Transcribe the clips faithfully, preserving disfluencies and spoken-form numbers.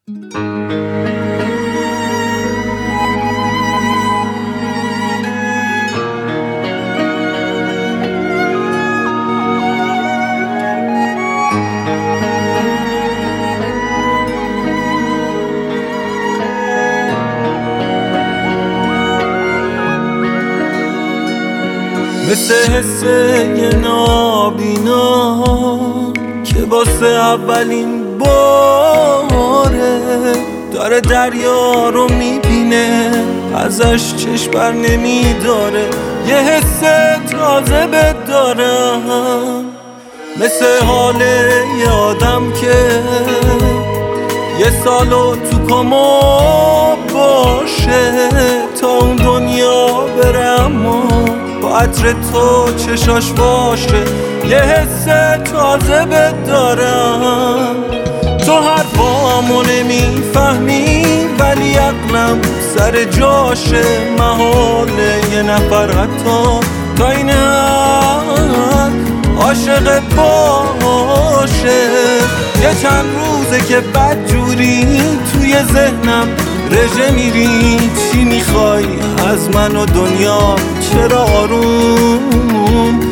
مثل حس یه نابینا که واسه اولین باره داره دریا رو میبینه، ازش چشم بر نمیداره. یه حس تازه بهت دارم، مثل حال یه آدم که یه سالو تو کما باشه تا اون دنیا بره، اما با عطر تو چشاش باشه. یه حس تازه بهت دارم، تو حرفامو نمیفهمی ولی عقلم سر جاشه. محاله یه نفر حتی تا این حد عاشق باشه. یه چند روزه که بدجوری توی ذهنم رژه میری. چی میخوای از من و دنیا؟ چرا آروم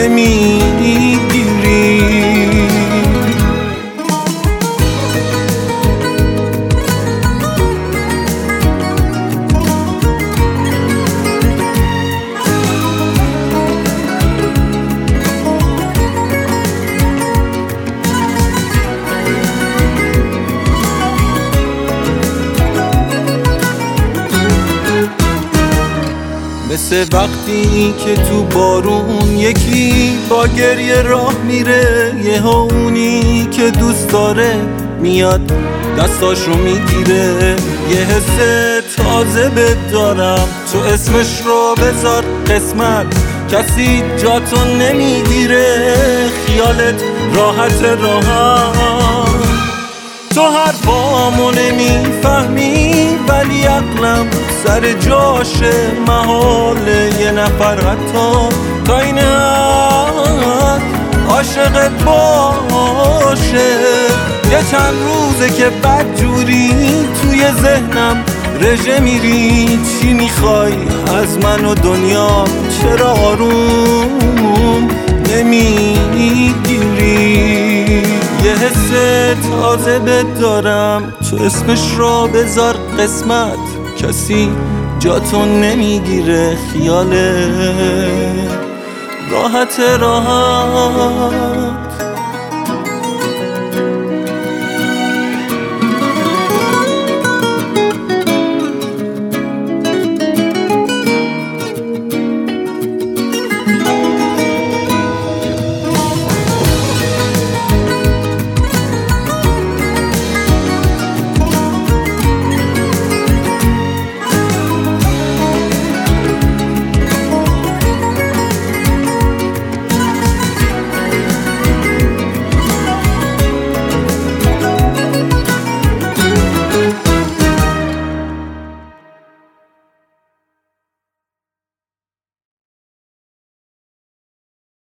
نمیگیری؟ مثل وقتی که تو بارون یکی با گریه راه میره، یه ها اونی که دوست داره میاد دستاش رو میگیره. یه حس تازه بهت دارم، تو اسمش رو بذار قسمت، کسی جاتو نمیگیره. خیالت راحت راحت، تو حرفامو نمیفهمی ولی عقلم سر جاشه. محاله یه نفر حتی تا این حد عاشق باشه. یه چند روزه که بدجوری توی ذهنم رژه میری. چی میخوای از من و دنیا؟ چرا آروم نمیگیری؟ یه حس تازه بهت دارم، تو اسمش رو بذار قسمت، کسی جاتو نمیگیره. خیاله راحت راحت